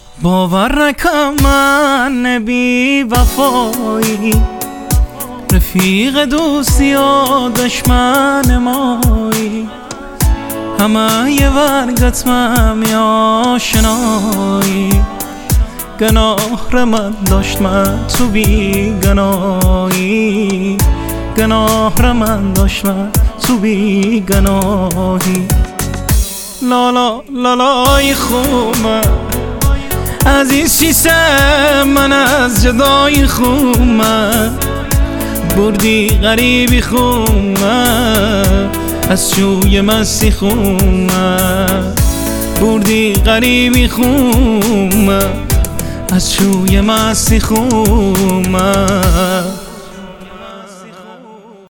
باور نکن من بی وفایی، رفیق دوستی و دشمن مایی، همه یه ورگت می آشنایی. گناه را من داشت من تو بی گناهی، گناه را من داشت من تو بی گناهی. لالا لالای خومه از این سیسه، من از جدای خومه بردی غریبی خومه، از شوی مستی خومه بردی غریبی خومه، از شوی مستی خومه.